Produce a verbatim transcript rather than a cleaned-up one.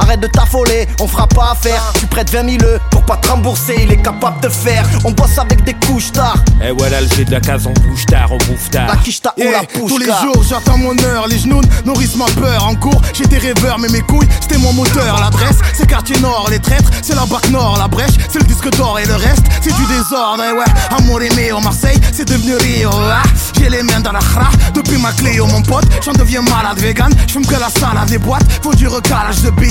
arrête de t'affoler, on fera pas affaire. Tu prêtes vingt mille pour pas te rembourser, il est capable de faire. On bosse avec des couches tard. Et voilà le G de la case, on bouge tard, on bouffe tard. La quiche tard, on Yeah, la pousse tous les car. jours j'attends mon heure, les genoux nourrissent ma peur. En cours j'étais rêveur mais mes couilles c'était mon moteur. L'adresse c'est quartier nord, les traîtres c'est la bac nord. La brèche c'est le disque d'or et le reste c'est du désordre. Et ouais, amour aimé au Marseille c'est devenu Rio. Ah, j'ai les mains dans la khra depuis ma Cléo mon pote. J'en deviens malade vegan, j'fume que la salade des boîtes. Faut du recalage de billes.